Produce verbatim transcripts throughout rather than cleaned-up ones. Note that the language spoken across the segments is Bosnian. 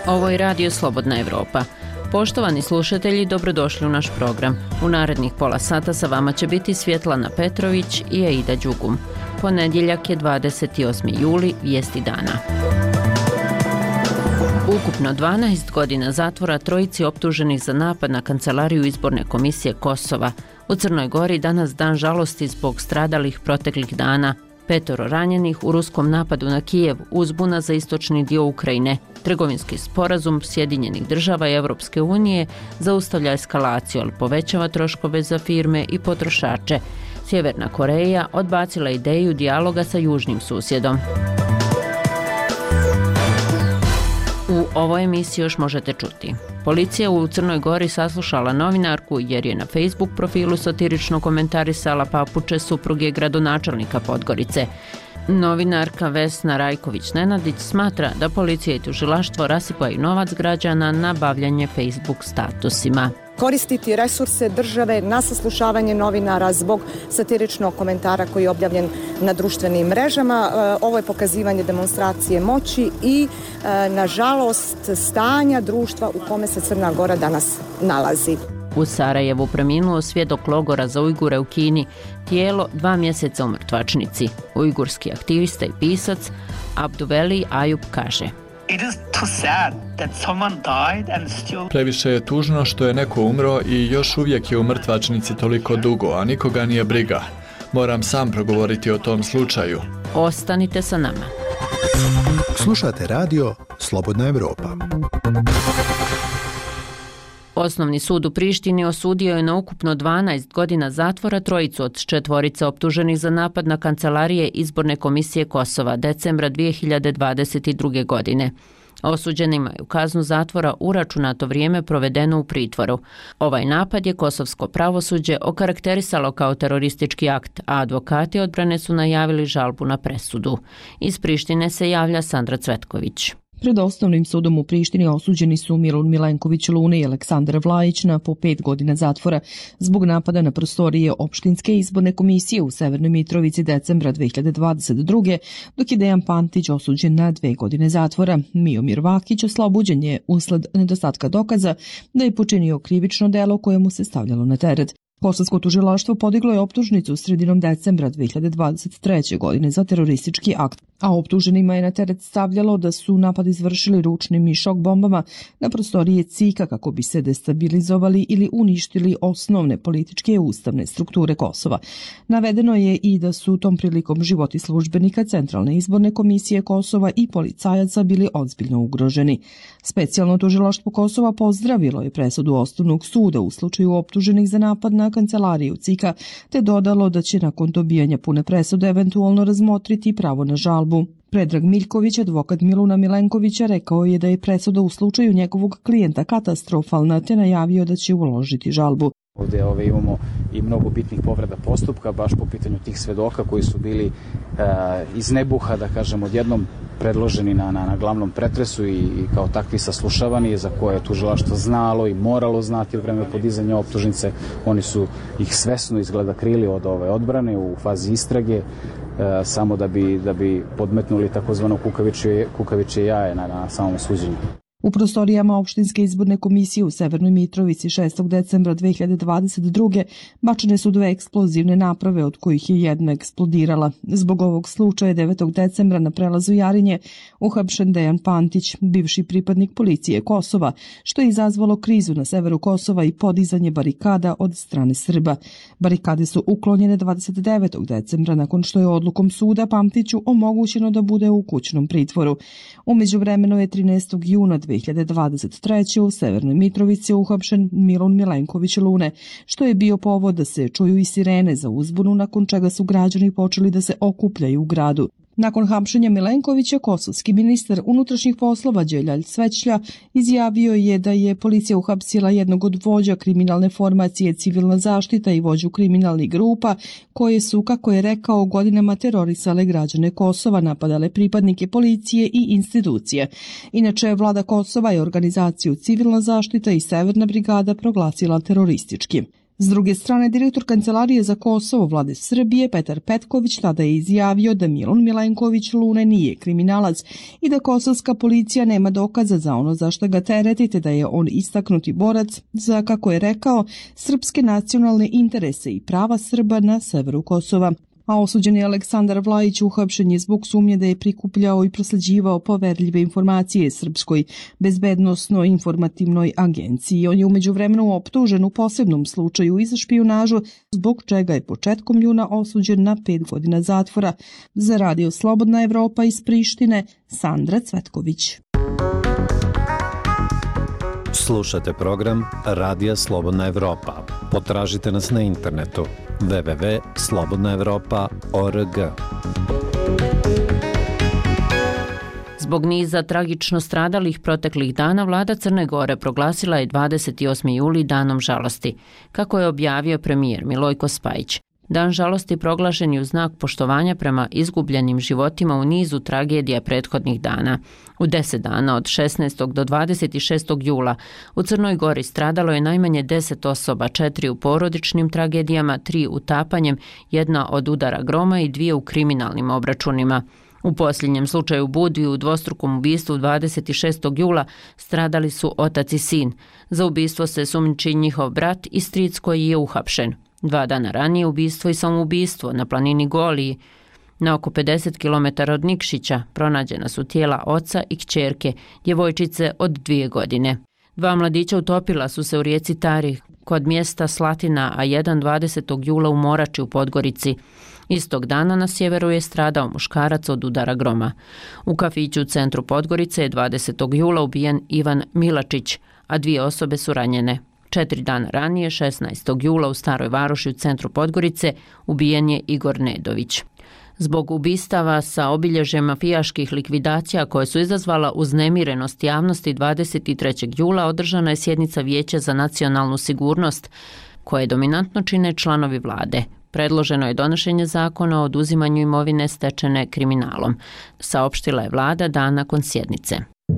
Ovo je Radio Slobodna Evropa. Poštovani slušatelji, dobrodošli u naš program. U narednih pola sata sa vama će biti Svjetlana Petrović i Aida Đugum. Ponedjeljak je dvadeset osmi juli, vijesti dana. Ukupno dvanaest godina zatvora trojici optuženih za napad na kancelariju izborne komisije Kosova. U Crnoj Gori danas dan žalosti zbog stradalih proteklih dana. Petoro ranjenih u ruskom napadu na Kijev, uzbuna za istočni dio Ukrajine. Trgovinski sporazum Sjedinjenih država i Europske unije zaustavlja eskalaciju, ali povećava troškove za firme i potrošače. Sjeverna Koreja odbacila ideju dijaloga sa južnim susjedom. U ovoj emisiji još možete čuti. Policija u Crnoj Gori saslušala novinarku jer je na Facebook profilu satirično komentarisala papuče supruge gradonačelnika Podgorice. Novinarka Vesna Rajković-Nenadić smatra da policija i tužilaštvo rasipaju novac građana na bavljanje Facebook statusima. Koristiti resurse države na saslušavanje novinara zbog satiričnog komentara koji je objavljen na društvenim mrežama. Ovo je pokazivanje demonstracije moći i, nažalost, stanja društva u kome se Crna Gora danas nalazi. U Sarajevu preminuo svjedok logora za Ujgure u Kini, tijelo dva mjeseca u mrtvačnici. Ujgurski aktivista i pisac Abduveli Ayub kaže: Previše je tužno što je neko umro i još uvijek je u mrtvačnici toliko dugo, a nikoga nije briga. Moram sam progovoriti o tom slučaju. Ostanite sa nama. Slušate radio Slobodna Evropa. Osnovni sud u Prištini osudio je na ukupno dvanaest godina zatvora trojicu od četvorice optuženih za napad na kancelarije izborne komisije Kosova decembra dvije hiljade dvadeset druge. godine. Osuđenima je u kaznu zatvora uračunato vrijeme provedeno u pritvoru. Ovaj napad je kosovsko pravosuđe okarakterisalo kao teroristički akt, a advokati odbrane su najavili žalbu na presudu. Iz Prištine se javlja Sandra Cvetković. Pred osnovnim sudom u Prištini osuđeni su Milun Milenković Lune i Aleksandar Vlajić na po pet godina zatvora zbog napada na prostorije opštinske izborne komisije u Severnoj Mitrovici decembra dvije hiljade dvadeset druge. dok je Dejan Pantić osuđen na dve godine zatvora. Miomir Vakić oslobođen je usled nedostatka dokaza da je počinio krivično delo koje mu se stavljalo na teret. Kosovsko tužilaštvo podiglo je optužnicu sredinom decembra dvije hiljade dvadeset treće. godine za teroristički akt, a optuženima je na teret stavljalo da su napad izvršili ručnim i šok bombama na prostorije C I K-a kako bi se destabilizovali ili uništili osnovne političke i ustavne strukture Kosova. Navedeno je i da su tom prilikom životi službenika Centralne izborne komisije Kosova i policajaca bili ozbiljno ugroženi. Specijalno tužilaštvo Kosova pozdravilo je presudu Osnovnog suda u slučaju optuženih za napad na kancelariju C I K-a, te dodalo da će nakon dobijanja pune presude eventualno razmotriti pravo na žalbu. Predrag Miljković, advokat Miluna Milenkovića, rekao je da je presuda u slučaju njegovog klijenta katastrofalna, te najavio da će uložiti žalbu. Ovdje ove, imamo i mnogo bitnih povreda postupka, baš po pitanju tih svedoka koji su bili e, iz nebuha, da kažem, odjednom predloženi na, na, na glavnom pretresu i, i kao takvi saslušavani, za koje je tužilaštvo znalo i moralo znati u vreme podizanja optužnice. Oni su ih svesno izgleda krili od ove odbrane u fazi istrage, e, samo da bi, da bi podmetnuli takozvano kukavičje, kukavičje jaje na, na samom suđenju. U prostorijama opštinske izborne komisije u Severnoj Mitrovici šestog decembra dvije hiljade dvadeset druge. bačene su dve eksplozivne naprave, od kojih je jedna eksplodirala. Zbog ovog slučaja devetog decembra na prelazu Jarinje uhapšen Dejan Pantić, bivši pripadnik policije Kosova, što je izazvalo krizu na severu Kosova i podizanje barikada od strane Srba. Barikade su uklonjene dvadeset devetog decembra nakon što je odlukom suda Pantiću omogućeno da bude u kućnom pritvoru. U međuvremenu je trinaestog juna dvije hiljade dvadeset treće. u Severnoj Mitrovici uhapšen Milun Milenković Lune, što je bio povod da se čuju i sirene za uzbunu, nakon čega su građani počeli da se okupljaju u gradu. Nakon hapšenja Milenkovića, kosovski ministar unutrašnjih poslova Đeljalj Svećlja izjavio je da je policija uhapsila jednog od vođa kriminalne formacije Civilna zaštita i vođu kriminalnih grupa, koje su, kako je rekao, godinama terorisale građane Kosova, napadale pripadnike policije i institucije. Inače, vlada Kosova je organizaciju Civilna zaštita i Severna brigada proglasila teroristički. S druge strane, direktor Kancelarije za Kosovo vlade Srbije Petar Petković tada je izjavio da Milun Milenković Lune nije kriminalac i da kosovska policija nema dokaza za ono za što ga teretite, da je on istaknuti borac za, kako je rekao, srpske nacionalne interese i prava Srba na severu Kosova. A osuđeni Aleksandar Vlajić uhapšen je zbog sumnje da je prikupljao i prosleđivao poverljive informacije Srpskoj bezbednosno-informativnoj agenciji. On je u međuvremenu optužen u posebnom slučaju i za špijunažu, zbog čega je početkom juna osuđen na pet godina zatvora. Za Radio Slobodna Evropa iz Prištine, Sandra Cvetković. Slušate program Radija Slobodna Evropa. Potražite nas na internetu w w w tačka slobodna evropa tačka org. Zbog niza tragično stradalih proteklih dana, vlada Crne Gore proglasila je dvadeset osmi juli danom žalosti, kako je objavio premijer Milojko Spajić. Dan žalosti proglašen je u znak poštovanja prema izgubljenim životima u nizu tragedija prethodnih dana. U deset dana od šesnaestog do dvadeset šestog jula u Crnoj Gori stradalo je najmanje deset osoba, četiri u porodičnim tragedijama, tri utapanjem, jedna od udara groma i dvije u kriminalnim obračunima. U posljednjem slučaju Budvi u dvostrukom ubistvu dvadeset šestog jula stradali su otac i sin. Za ubistvo se sumnjiči njihov brat i stric koji je uhapšen. Dva dana ranije ubistvo i samoubistvo na planini Goliji. Na oko pedeset kilometara od Nikšića pronađena su tijela oca i kćerke, djevojčice od dvije godine. Dva mladića utopila su se u rijeci Tari kod mjesta Slatina, a jedan dvadesetog jula u Morači u Podgorici. Istog dana na sjeveru je stradao muškarac od udara groma. U kafiću u centru Podgorice je dvadesetog jula ubijen Ivan Milačić, a dvije osobe su ranjene. Četiri dana ranije, šesnaestog jula u Staroj Varoši u centru Podgorice, ubijen je Igor Nedović. Zbog ubistava sa obilježjem mafijaških likvidacija koje su izazvala uznemirenost javnosti, dvadeset trećeg jula održana je sjednica Vijeća za nacionalnu sigurnost, koje dominantno čine članovi vlade. Predloženo je donošenje zakona o oduzimanju imovine stečene kriminalom, saopštila je vlada dan nakon sjednice.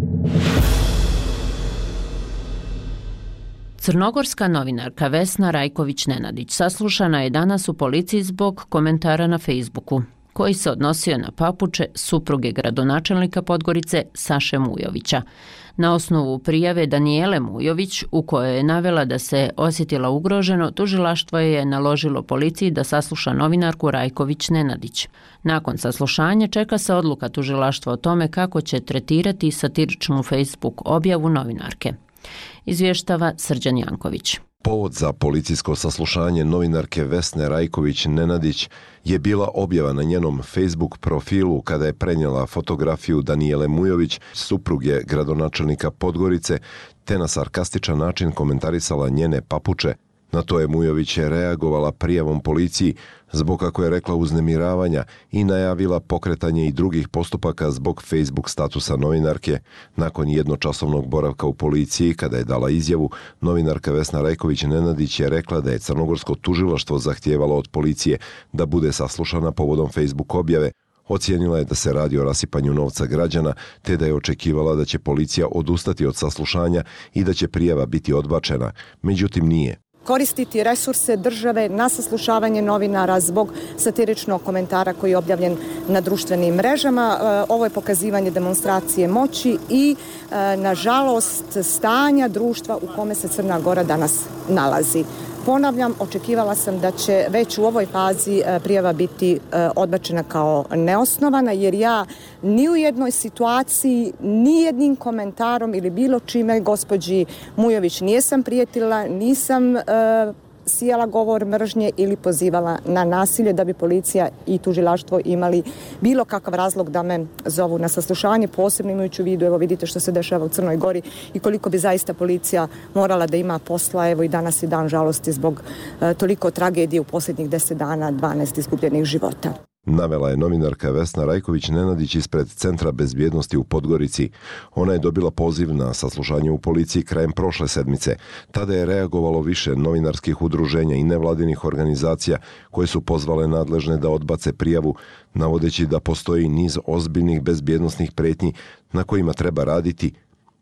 Crnogorska novinarka Vesna Rajković-Nenadić saslušana je danas u policiji zbog komentara na Facebooku, koji se odnosio na papuče supruge gradonačelnika Podgorice Saše Mujovića. Na osnovu prijave Danijele Mujović, u kojoj je navela da se osjetila ugroženo, tužilaštvo je naložilo policiji da sasluša novinarku Rajković-Nenadić. Nakon saslušanja čeka se odluka tužilaštva o tome kako će tretirati satiričnu Facebook objavu novinarke. Izvještava Srđan Janković. Povod za policijsko saslušanje novinarke Vesne Rajković-Nenadić je bila objava na njenom Facebook profilu kada je prenijela fotografiju Danijele Mujović, supruge gradonačelnika Podgorice, te na sarkastičan način komentarisala njene papuče. Na to je Mujović reagovala prijavom policiji zbog, kako je rekla, uznemiravanja i najavila pokretanje i drugih postupaka zbog Facebook statusa novinarke. Nakon jednočasovnog boravka u policiji, kada je dala izjavu, novinarka Vesna Rajković-Nenadić je rekla da je crnogorsko tužilaštvo zahtijevalo od policije da bude saslušana povodom Facebook objave. Ocijenila je da se radi o rasipanju novca građana, te da je očekivala da će policija odustati od saslušanja i da će prijava biti odbačena. Međutim, nije. Koristiti resurse države na saslušavanje novinara zbog satiričnog komentara koji je objavljen na društvenim mrežama. Ovo je pokazivanje demonstracije moći i, nažalost, stanja društva u kome se Crna Gora danas nalazi. Ponavljam, očekivala sam da će već u ovoj fazi prijava biti odbačena kao neosnovana, jer ja ni u jednoj situaciji, ni jednim komentarom ili bilo čime gospođi Mujović nisam prijetila, nisam e, sijala govor mržnje ili pozivala na nasilje da bi policija i tužilaštvo imali bilo kakav razlog da me zovu na saslušanje, posebno imajući u vidu, evo vidite što se dešava u Crnoj Gori i koliko bi zaista policija morala da ima posla, evo i danas je dan žalosti zbog e, toliko tragedije u posljednjih deset dana, dvanaest izgubljenih života. Navela je novinarka Vesna Rajković-Nenadić ispred Centra bezbjednosti u Podgorici. Ona je dobila poziv na saslušanje u policiji krajem prošle sedmice. Tada je reagovalo više novinarskih udruženja i nevladinih organizacija koje su pozvale nadležne da odbace prijavu, navodeći da postoji niz ozbiljnih bezbjednosnih pretnji na kojima treba raditi,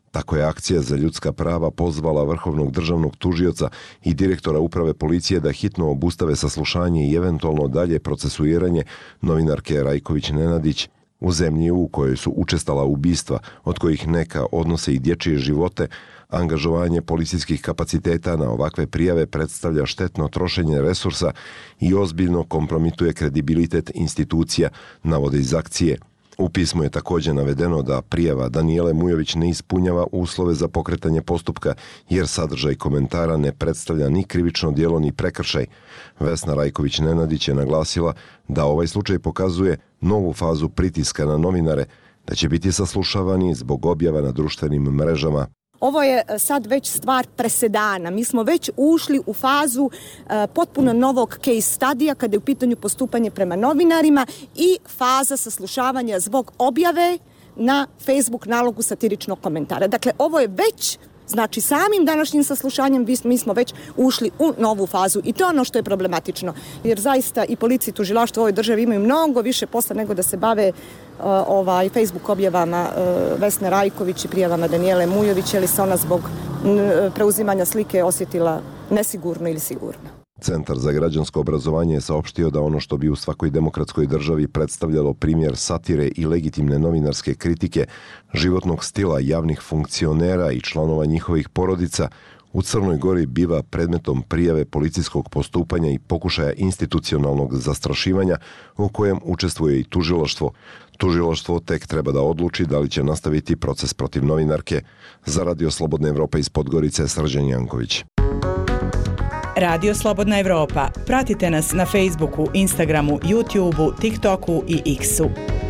Tako je Akcija za ljudska prava pozvala vrhovnog državnog tužioca i direktora uprave policije da hitno obustave saslušanje i eventualno dalje procesuiranje novinarke Rajković Nenadić u zemlji u kojoj su učestala ubistva, od kojih neka odnose i dječje živote. Angažovanje policijskih kapaciteta na ovakve prijave predstavlja štetno trošenje resursa i ozbiljno kompromituje kredibilitet institucija, navode iz Akcije. U pismu je također navedeno da prijava Danijele Mujović ne ispunjava uslove za pokretanje postupka jer sadržaj komentara ne predstavlja ni krivično djelo ni prekršaj. Vesna Rajković Nenadić je naglasila da ovaj slučaj pokazuje novu fazu pritiska na novinare, da će biti saslušavani zbog objava na društvenim mrežama. Ovo je sad već stvar presedana. Mi smo već ušli u fazu uh, potpuno novog case studija kada je u pitanju postupanje prema novinarima i faza saslušavanja zbog objave na Facebook nalogu satiričnog komentara. Dakle, ovo je već, znači samim današnjim saslušanjem mi smo već ušli u novu fazu i to je ono što je problematično. Jer zaista i policija i tužilaštvo u ovoj državi imaju mnogo više posla nego da se bave uh, ovaj, Facebook objavama uh, Vesne Rajković i prijavama Danijele Mujović, ili se ona zbog uh, preuzimanja slike osjetila nesigurno ili sigurno. Centar za građansko obrazovanje je saopštio da ono što bi u svakoj demokratskoj državi predstavljalo primjer satire i legitimne novinarske kritike, životnog stila javnih funkcionera i članova njihovih porodica, u Crnoj Gori biva predmetom prijave policijskog postupanja i pokušaja institucionalnog zastrašivanja u kojem učestvuje i tužilaštvo. Tužilaštvo tek treba da odluči da li će nastaviti proces protiv novinarke. Za Radio Slobodna Evropa iz Podgorice, Srđan Janković. Radio Slobodna Evropa. Pratite nas na Facebooku, Instagramu, YouTubeu, TikToku i X-u.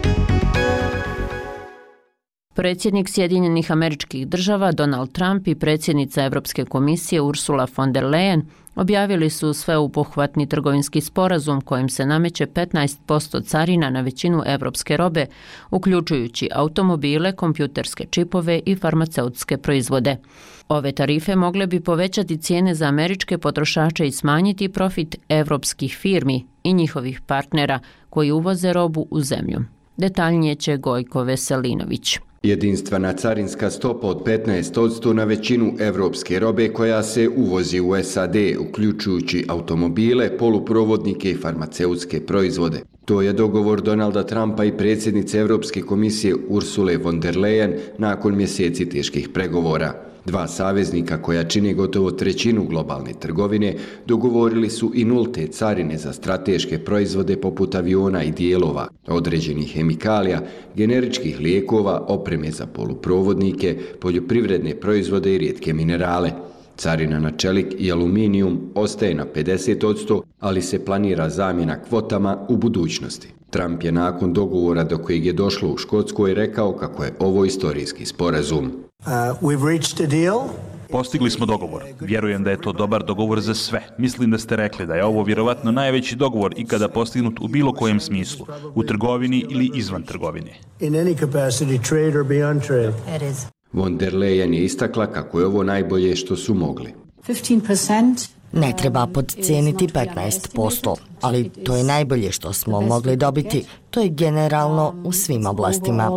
Predsjednik Sjedinjenih Američkih Država Donald Trump i predsjednica Europske komisije Ursula von der Leyen objavili su sveobuhvatni trgovinski sporazum kojim se nameće petnaest posto carina na većinu evropske robe, uključujući automobile, kompjuterske čipove i farmaceutske proizvode. Ove tarife mogle bi povećati cijene za američke potrošače i smanjiti profit evropskih firmi i njihovih partnera koji uvoze robu u zemlju. Detaljnije će Gojko Veselinović. Jedinstvena carinska stopa od petnaest posto na većinu evropske robe koja se uvozi u S A D, uključujući automobile, poluprovodnike i farmaceutske proizvode. To je dogovor Donalda Trumpa i predsjednice Europske komisije Ursule von der Leyen nakon mjeseci teških pregovora. Dva saveznika koja čine gotovo trećinu globalne trgovine dogovorili su i nulte carine za strateške proizvode poput aviona i dijelova, određenih hemikalija, generičkih lijekova, opreme za poluprovodnike, poljoprivredne proizvode i rijetke minerale. Carina na čelik i aluminijum ostaje na pedeset posto, ali se planira zamjena kvotama u budućnosti. Trump je nakon dogovora do kojeg je došlo u Škotskoj rekao kako je ovo istorijski sporazum. Uh, we've reached a deal. Postigli smo dogovor. Vjerujem da je to dobar dogovor za sve. Mislim da ste rekli da je ovo vjerovatno najveći dogovor ikada postignut u bilo kojem smislu, u trgovini ili izvan trgovine. In any capacity, trade or beyond trade. It is. Von der Leyen je istakla kako je ovo najbolje što su mogli. fifteen percent Ne treba podcijeniti petnaest posto, ali to je najbolje što smo mogli dobiti. To je generalno u svim oblastima.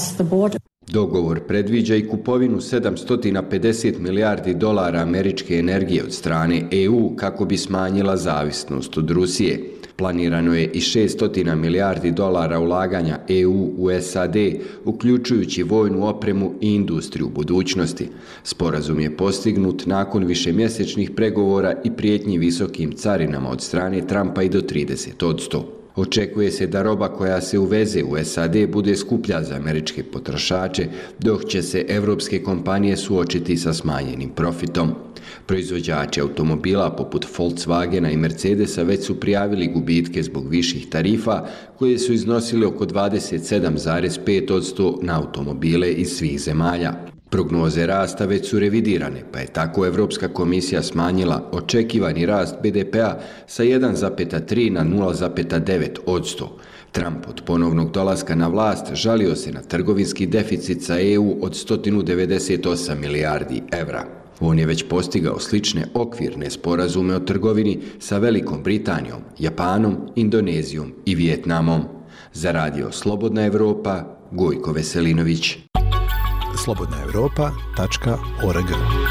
Dogovor predviđa i kupovinu sedamsto pedeset milijardi dolara američke energije od strane E U kako bi smanjila zavisnost od Rusije. Planirano je i šesto milijardi dolara ulaganja E U u S A D, uključujući vojnu opremu i industriju u budućnosti. Sporazum je postignut nakon višemjesečnih pregovora i prijetnji visokim carinama od strane Trumpa i do trideset posto. Očekuje se da roba koja se uveze u S A D bude skuplja za američke potrošače, dok će se evropske kompanije suočiti sa smanjenim profitom. Proizvođači automobila poput Volkswagena i Mercedesa već su prijavili gubitke zbog viših tarifa koje su iznosile oko dvadeset sedam zarez pet posto na automobile iz svih zemalja. Prognoze rasta već su revidirane, pa je tako Evropska komisija smanjila očekivani rast B D P-a sa jedan zarez tri na nula zarez devet posto. Trump od ponovnog dolaska na vlast žalio se na trgovinski deficit sa E U od sto devedeset osam milijardi evra. On je već postigao slične okvirne sporazume o trgovini sa Velikom Britanijom, Japanom, Indonezijom i Vijetnamom. Za Radio Slobodna Evropa, Gojko Veselinović. slobodna europa tačka org.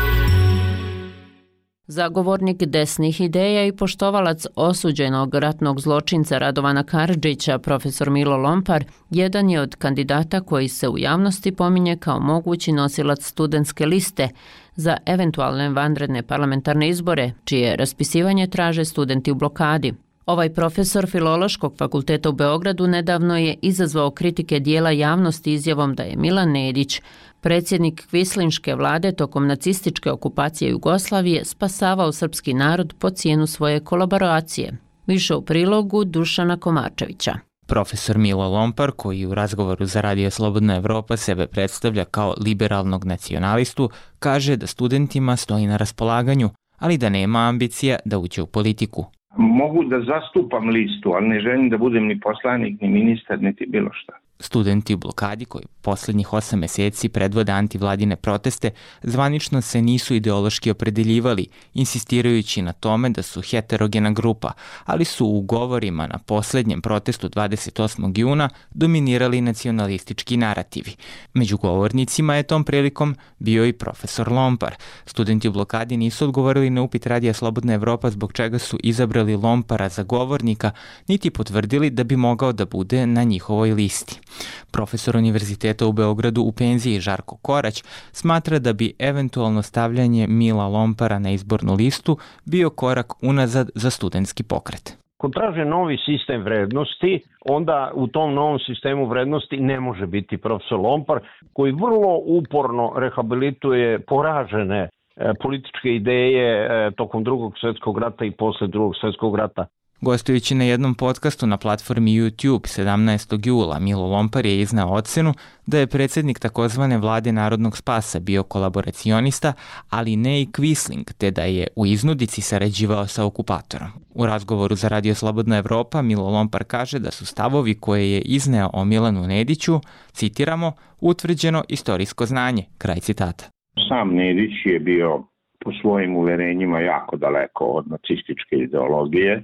Zagovornik desnih ideja i poštovalac osuđenog ratnog zločinca Radovana Karadžića, profesor Milo Lompar, jedan je od kandidata koji se u javnosti pominje kao mogući nosilac studentske liste za eventualne vanredne parlamentarne izbore, čije raspisivanje traže studenti u blokadi. Ovaj profesor Filološkog fakulteta u Beogradu nedavno je izazvao kritike dijela javnosti izjavom da je Milan Nedić, predsjednik kvislinške vlade tokom nacističke okupacije Jugoslavije, spasavao srpski narod po cijenu svoje kolaboracije. Više u prilogu Dušana Komarčevića. Profesor Milo Lompar, koji u razgovoru za Radio Slobodna Evropa sebe predstavlja kao liberalnog nacionalistu, kaže da studentima stoji na raspolaganju, ali da nema ambicija da uđe u politiku. Mogu da zastupam listu, ali ne želim da budem ni poslanik, ni ministar, niti bilo šta. Studenti u blokadi koji posljednjih osam mjeseci predvode antivladine proteste zvanično se nisu ideološki opredeljivali, insistirajući na tome da su heterogena grupa, ali su u govorima na posljednjem protestu dvadeset osmog juna dominirali nacionalistički narativi. Među govornicima je tom prilikom bio i profesor Lompar. Studenti u blokadi nisu odgovorili na upit Radija Slobodna Evropa zbog čega su izabrali Lompara za govornika, niti potvrdili da bi mogao da bude na njihovoj listi. Profesor Univerziteta u Beogradu u penziji Žarko Korać smatra da bi eventualno stavljanje Mila Lompara na izbornu listu bio korak unazad za studentski pokret. Ko traže novi sistem vrednosti, onda u tom novom sistemu vrednosti ne može biti profesor Lompar, koji vrlo uporno rehabilituje poražene političke ideje tokom drugog svjetskog rata i posle drugog svjetskog rata. Gostujući na jednom podcastu na platformi YouTube sedamnaestog jula, Milo Lompar je iznao ocenu da je predsjednik takozvane vlade Narodnog spasa bio kolaboracionista, ali ne i kvisling, te da je u iznudici sarađivao sa okupatorom. U razgovoru za Radio Slobodna Evropa Milo Lompar kaže da su stavovi koje je izneo o Milanu Nediću, citiramo, utvrđeno istorijsko znanje, kraj citata. Sam Nedić je bio po svojim uverenjima jako daleko od nacističke ideologije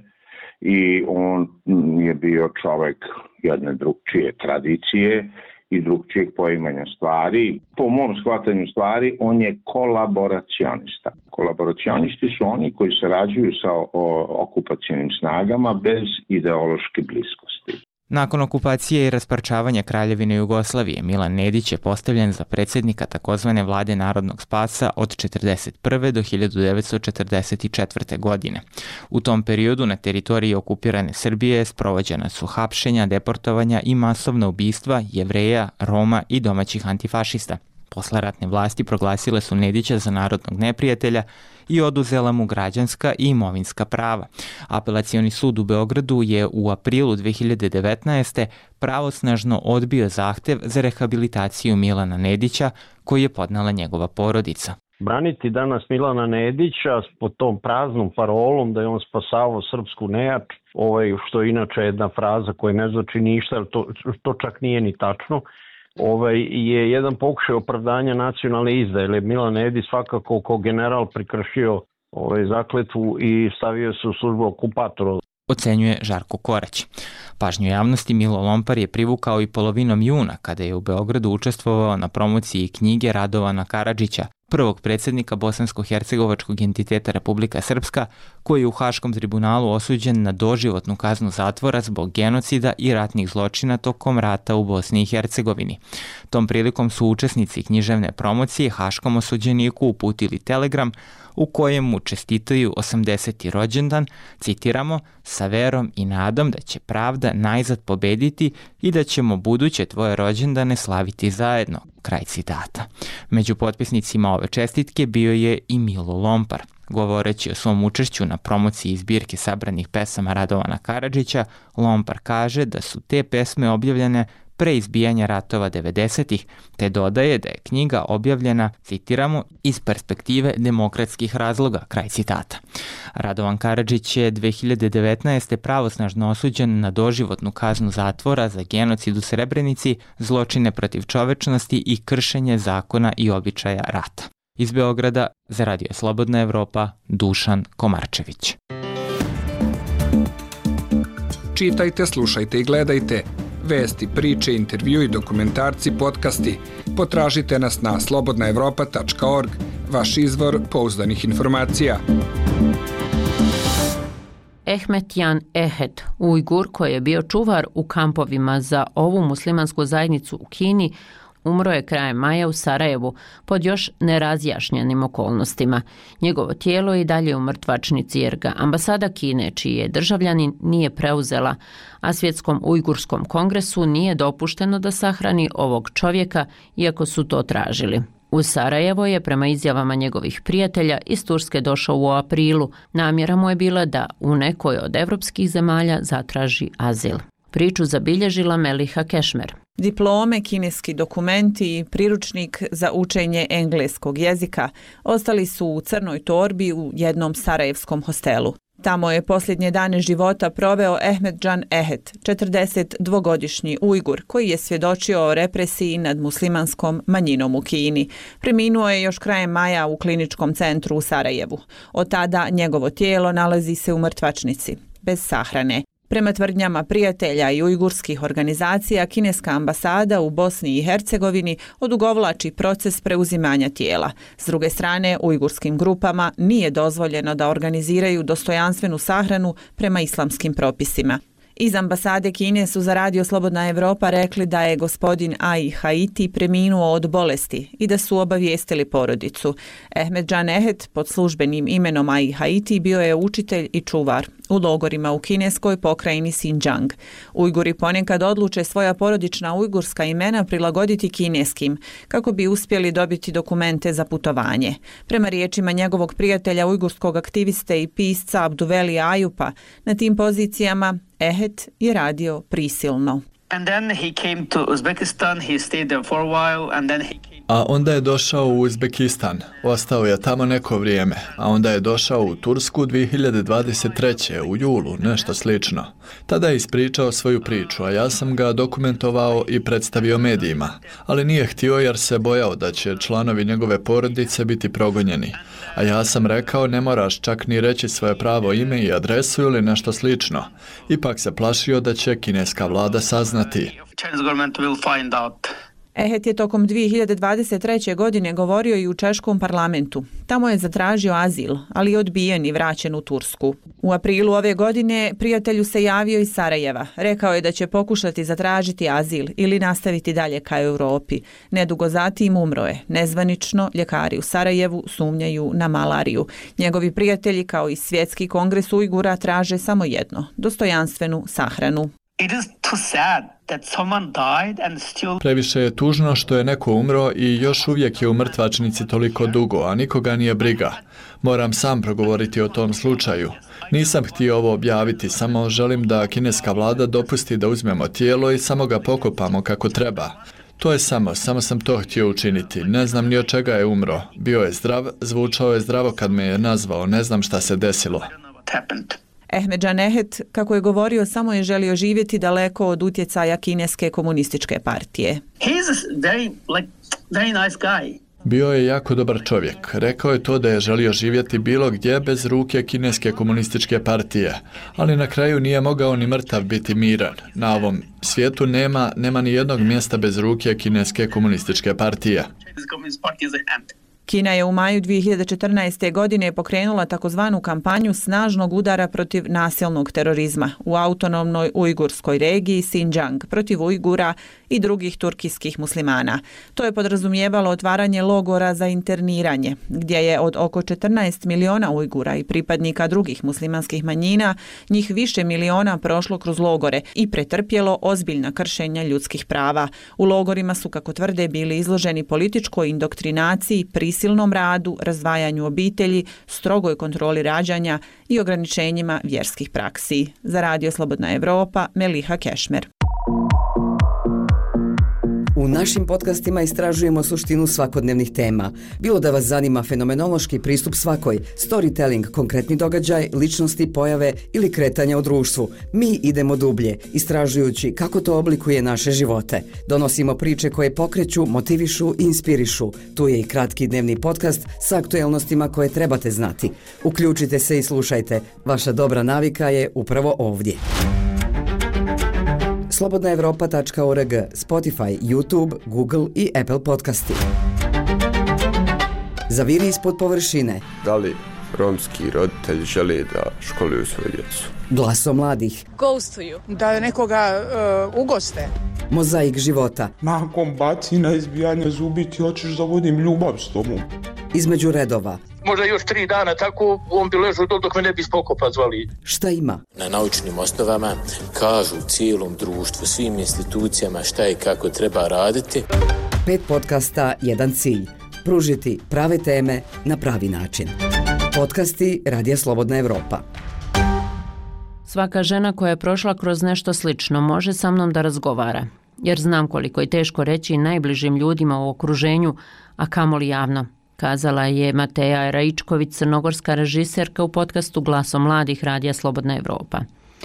i on je bio čovjek jedne drugčije tradicije i drugčijeg poimanja stvari. Po mom shvatanju stvari, on je kolaboracionista. Kolaboracionisti su oni koji sarađuju sa okupacionim snagama bez ideološke bliskosti. Nakon okupacije i rasparčavanja Kraljevine Jugoslavije, Milan Nedić je postavljen za predsjednika takozvane vlade Narodnog spasa od četrdeset prve do hiljadu devetsto četrdeset četvrte. godine. U tom periodu na teritoriji okupirane Srbije sprovođena su hapšenja, deportovanja i masovna ubistva Jevreja, Roma i domaćih antifašista. Posleratne vlasti proglasile su Nedića za narodnog neprijatelja i oduzela mu građanska i imovinska prava. Apelacioni sud u Beogradu je u aprilu dve hiljade devetnaeste. pravosnažno odbio zahtev za rehabilitaciju Milana Nedića koji je podnala njegova porodica. Braniti danas Milana Nedića pod tom praznom parolom da je on spasavao srpsku nejač, ovaj, što je inače jedna fraza koja ne znači ništa, ali to, to čak nije ni tačno, ovaj, je jedan pokušaj opravdanja nacionalne izdaje, jer je Milan Nedić svakako kao general prekršio ovaj, zakletvu i stavio se u službu okupatora. Ocenjuje Žarko Korać. Pažnju javnosti Milo Lompar je privukao i polovinom juna kada je u Beogradu učestvovao na promociji knjige Radovana Karadžića, prvog predsjednika bosansko-hercegovačkog entiteta Republika Srpska, koji je u Haškom tribunalu osuđen na doživotnu kaznu zatvora zbog genocida i ratnih zločina tokom rata u Bosni i Hercegovini. Tom prilikom su učesnici književne promocije Haškom osuđeniku uputili telegram u kojem mu čestitaju osamdeseti rođendan, citiramo, sa verom i nadom da će pravda najzad pobediti i da ćemo buduće tvoje rođendane slaviti zajedno, kraj citata. Među potpisnicima ove čestitke bio je i Milo Lompar. Govoreći o svom učešću na promociji zbirke sabranih pesama Radovana Karadžića, Lompar kaže da su te pesme objavljene pre izbijanja ratova devedesetih, te dodaje da je knjiga objavljena, citiramo, iz perspektive demokratskih razloga, kraj citata. Radovan Karadžić je dve hiljade devetnaeste. pravosnažno osuđen na doživotnu kaznu zatvora za genocid u Srebrenici, zločine protiv čovečnosti i kršenje zakona i običaja rata. Iz Beograda za Radio Slobodna Evropa, Dušan Komarčević. Čitajte, slušajte i gledajte Vesti, priče, intervjui, dokumentarci, podcasti. Potražite nas na slobodna evropa tačka org, vaš izvor pouzdanih informacija. Ehmetjan Ehet, Ujgur koji je bio čuvar u kampovima za ovu muslimansku zajednicu u Kini, umro je krajem maja u Sarajevu pod još nerazjašnjenim okolnostima. Njegovo tijelo je i dalje u mrtvačnici jer ga ambasada Kine, čiji je državljanin, nije preuzela, a Svjetskom ujgurskom kongresu nije dopušteno da sahrani ovog čovjeka, iako su to tražili. U Sarajevo je, prema izjavama njegovih prijatelja, iz Turske došao u aprilu. Namjera mu je bila da u nekoj od evropskih zemalja zatraži azil. Priču zabilježila Meliha Kešmer. Diplome, kineski dokumenti i priručnik za učenje engleskog jezika ostali su u crnoj torbi u jednom sarajevskom hostelu. Tamo je posljednje dane života proveo Ehmetjan Ehet, četrdesetdvogodišnji Ujgur, koji je svjedočio o represiji nad muslimanskom manjinom u Kini. Preminuo je još krajem maja u kliničkom centru u Sarajevu. Od tada njegovo tijelo nalazi se u mrtvačnici, bez sahrane. Prema tvrdnjama prijatelja i ujgurskih organizacija, kineska ambasada u Bosni i Hercegovini odugovlači proces preuzimanja tijela. S druge strane, ujgurskim grupama nije dozvoljeno da organiziraju dostojanstvenu sahranu prema islamskim propisima. Iz ambasade Kine su za Radio Slobodna Evropa rekli da je gospodin Ai Haiti preminuo od bolesti i da su obavijestili porodicu. Ehmetjan Ehet, pod službenim imenom Ai Haiti, bio je učitelj i čuvar u logorima u kineskoj pokrajini Xinjiang. Ujguri ponekad odluče svoja porodična ujgurska imena prilagoditi kineskim, kako bi uspjeli dobiti dokumente za putovanje. Prema riječima njegovog prijatelja, ujgurskog aktiviste i pisca Abduveli Ajupa, na tim pozicijama Ehet je radio prisilno. And then he came to Uzbekistan, he stayed there for a while, and then he came... A onda je došao u Uzbekistan, ostao je tamo neko vrijeme, a onda je došao u Tursku dvije hiljade dvadeset treće u julu, nešto slično. Tada je ispričao svoju priču, a ja sam ga dokumentovao i predstavio medijima, ali nije htio jer se bojao da će članovi njegove porodice biti progonjeni. A ja sam rekao, ne moraš čak ni reći svoje pravo ime i adresu ili nešto slično. Ipak se plašio da će kineska vlada saznati. Ehet je tokom dvije hiljade dvadeset treće. godine govorio i u češkom parlamentu. Tamo je zatražio azil, ali je odbijen i vraćen u Tursku. U aprilu ove godine prijatelju se javio iz Sarajeva. Rekao je da će pokušati zatražiti azil ili nastaviti dalje ka Europi. Nedugo zatim umro je. Nezvanično, ljekari u Sarajevu sumnjaju na malariju. Njegovi prijatelji, kao i Svjetski kongres Ujgura, traže samo jedno, dostojanstvenu sahranu. It is too sad that someone died and still... Previše je tužno što je neko umro i još uvijek je u mrtvačnici toliko dugo, a nikoga nije briga. Moram sam progovoriti o tom slučaju. Nisam htio ovo objaviti, samo želim da kineska vlada dopusti da uzmemo tijelo i samo ga pokopamo kako treba. To je samo, samo sam to htio učiniti. Ne znam ni od čega je umro. Bio je zdrav, zvučao je zdravo kad me je nazvao, ne znam šta se desilo. Ehmetjan Ehet, kako je govorio, samo je želio živjeti daleko od utjecaja kineske komunističke partije. He's very, like, very nice guy. Bio je jako dobar čovjek. Rekao je to da je želio živjeti bilo gdje bez ruke kineske komunističke partije, ali na kraju nije mogao ni mrtav biti miran. Na ovom svijetu nema, nema ni jednog mjesta bez ruke kineske komunističke partije. Kina je u maju dvije hiljade četrnaeste. godine pokrenula takozvanu kampanju snažnog udara protiv nasilnog terorizma u autonomnoj ujgurskoj regiji Xinjiang protiv Ujgura i drugih turkijskih muslimana. To je podrazumijevalo otvaranje logora za interniranje, gdje je od oko četrnaest miliona Ujgura i pripadnika drugih muslimanskih manjina njih više miliona prošlo kroz logore i pretrpjelo ozbiljna kršenja ljudskih prava. U logorima su, kako tvrde, bili izloženi političkoj indoktrinaciji, prisilnom radu, razdvajanju obitelji, strogoj kontroli rađanja i ograničenjima vjerskih praksi. Za Radio Slobodna Evropa, Meliha Kešmer. U našim podcastima istražujemo suštinu svakodnevnih tema. Bilo da vas zanima fenomenološki pristup svakoj, storytelling, konkretni događaj, ličnosti, pojave ili kretanja u društvu, mi idemo dublje, istražujući kako to oblikuje naše živote. Donosimo priče koje pokreću, motivišu i inspirišu. Tu je i kratki dnevni podcast sa aktuelnostima koje trebate znati. Uključite se i slušajte. Vaša dobra navika je upravo ovdje. slobodna evropa tačka org, Spotify, YouTube, Google i Apple podcasti. Zaviri ispod površine. Da li romski roditelji žele da školuju svoju djecu? Glasom mladih. Ghostuju. Da nekoga uh, ugoste. Mozaik života. Nakon bacina, izbijanja zubi ti hoćeš da vodim ljubav s tobom. Između redova. Možda još tri dana tako on bi ležao dok me ne bi spokopa zvali. Šta ima? Na naučnim osnovama kažu cijelom društvu, svim institucijama šta i kako treba raditi. Pet podcasta, jedan cilj. Pružiti prave teme na pravi način. Podcasti Radija Slobodna Evropa. Svaka žena koja je prošla kroz nešto slično može sa mnom da razgovara, jer znam koliko je teško reći najbližim ljudima u okruženju, a kamoli javno, kazala je Mateja Raičković, crnogorska režiserka u podcastu Glasom mladih Radija Slobodna Evropa.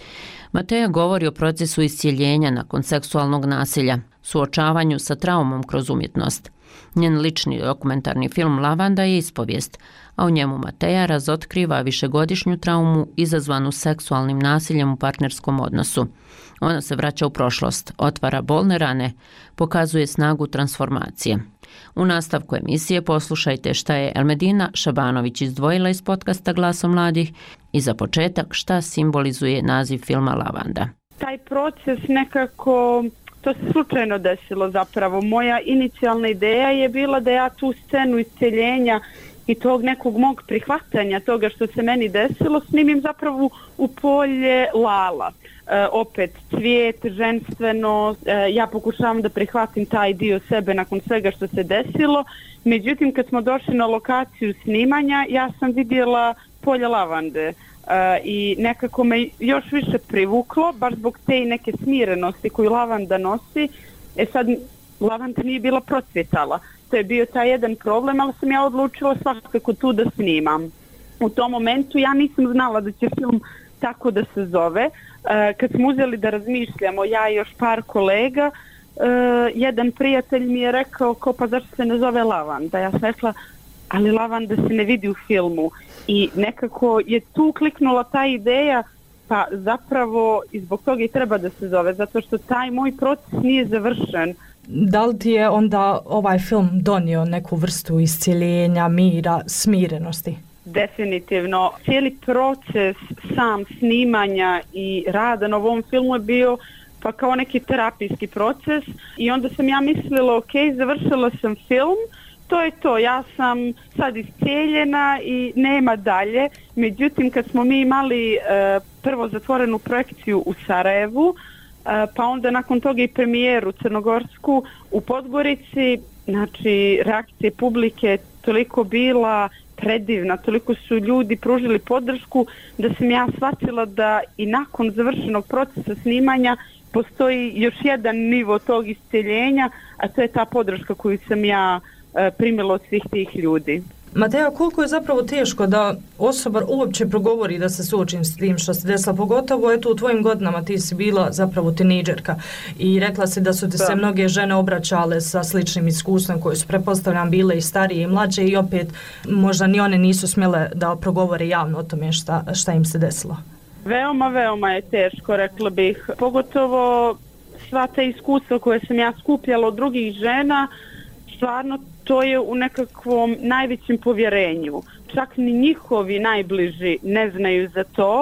Mateja govori o procesu iscjeljenja nakon seksualnog nasilja, suočavanju sa traumom kroz umjetnost. Njen lični dokumentarni film Lavanda je ispovijest, a u njemu Mateja razotkriva višegodišnju traumu izazvanu seksualnim nasiljem u partnerskom odnosu. Ona se vraća u prošlost, otvara bolne rane, pokazuje snagu transformacije. U nastavku emisije poslušajte šta je Elmedina Šabanović izdvojila iz podcasta Glasom mladih i za početak šta simbolizuje naziv filma Lavanda. Taj proces nekako, to se slučajno desilo zapravo. Moja inicijalna ideja je bila da ja tu scenu isceljenja i tog nekog mog prihvatanja toga što se meni desilo snimim zapravo u polje Lala. E, opet cvijet, ženstveno, e, ja pokušavam da prihvatim taj dio sebe nakon svega što se desilo. Međutim, kad smo došli na lokaciju snimanja, ja sam vidjela polje lavande. Uh, i nekako me još više privuklo, baš zbog te neke smirenosti koju lavanda nosi. E sad, lavanda nije bila procvjetala. To je bio taj jedan problem, ali sam ja odlučila svakako tu da snimam. U tom momentu ja nisam znala da će film tako da se zove. Uh, kad smo uzeli da razmišljamo, ja i još par kolega, uh, jedan prijatelj mi je rekao, kao, pa zašto se ne zove Lavanda? Ja sam rekla, ali lavanda se ne vidi u filmu. I nekako je tu kliknula ta ideja, pa zapravo i zbog toga i treba da se zove, zato što taj moj proces nije završen. Da li ti je onda ovaj film donio neku vrstu iscjeljenja, mira, smirenosti? Definitivno. Cijeli proces sam snimanja i rada na ovom filmu je bio pa kao neki terapijski proces i onda sam ja mislila, ok, završila sam film, to je to, ja sam sad iscijeljena i nema dalje. Međutim, kad smo mi imali e, prvo zatvorenu projekciju u Sarajevu, e, pa onda nakon toga i premijeru crnogorsku u Podgorici, znači reakcije publike toliko bila predivna, toliko su ljudi pružili podršku da sam ja shvatila da i nakon završenog procesa snimanja postoji još jedan nivo tog iscijeljenja, a to je ta podrška koju sam ja primilo od svih tih ljudi. Mateja, koliko je zapravo teško da osoba uopće progovori da se suočim s tim što se desila, pogotovo eto u tvojim godinama ti si bila zapravo tinejdžerka i rekla si da su ti da. se mnoge žene obraćale sa sličnim iskustvom koje su pretpostavljam bile i starije i mlađe i opet možda ni one nisu smjele da progovore javno o tome šta, šta im se desilo. Veoma, veoma je teško, rekla bih. Pogotovo sva ta iskustva koje sam ja skupljala od drugih žena, stvarno to je u nekakvom najvećem povjerenju. Čak ni njihovi najbliži ne znaju za to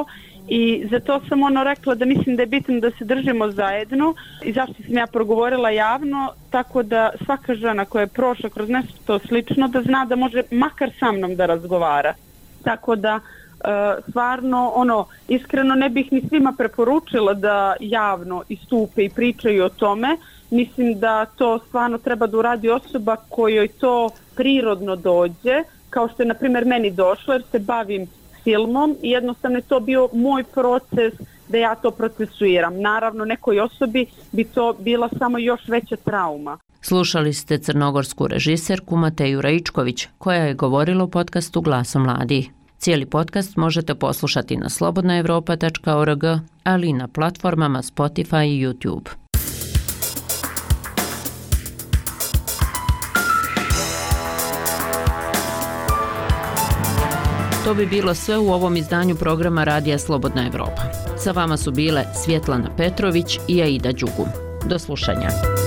i zato sam ono rekla da mislim da je bitno da se držimo zajedno i zašto sam ja progovorila javno, tako da svaka žena koja je prošla kroz nešto slično da zna da može makar sa mnom da razgovara. Tako da Uh, stvarno, ono, iskreno ne bih ni svima preporučila da javno istupe i pričaju o tome. Mislim da to stvarno treba da uradi osoba kojoj to prirodno dođe, kao što je na primjer meni došlo jer se bavim filmom i jednostavno je to bio moj proces da ja to procesuiram. Naravno, nekoj osobi bi to bila samo još veća trauma. Slušali ste crnogorsku režiserku Mateju Raičković koja je govorila u podcastu Glasom mladih. Cijeli podcast možete poslušati na slobodna evropa tačka org, ali i na platformama Spotify i YouTube. To bi bilo sve u ovom izdanju programa Radija Slobodna Evropa. Sa vama su bile Svjetlana Petrović i Aida Đugum. Do slušanja.